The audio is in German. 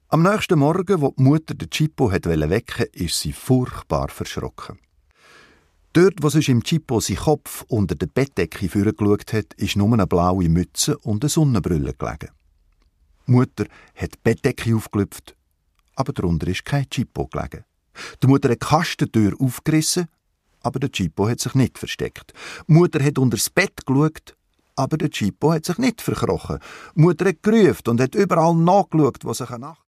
Am nächsten Morgen, wo die Mutter den Cippo wecken wollte, ist sie furchtbar verschrocken. Dort, wo sonst im Cippo sein Kopf unter der Bettdecke vorgeschaut hat, ist nur eine blaue Mütze und eine Sonnenbrille gelegen. Die Mutter hat die Bettdecke aufgelüpft, aber darunter ist kein Cippo gelegen. Die Mutter hat die Kastentür aufgerissen, aber der Cippo hat sich nicht versteckt. Die Mutter hat unter das Bett geschaut, aber der Cippo hat sich nicht verkrochen. Die Mutter hat gerufen und hat überall nachgeschaut, wo sich eine Nacht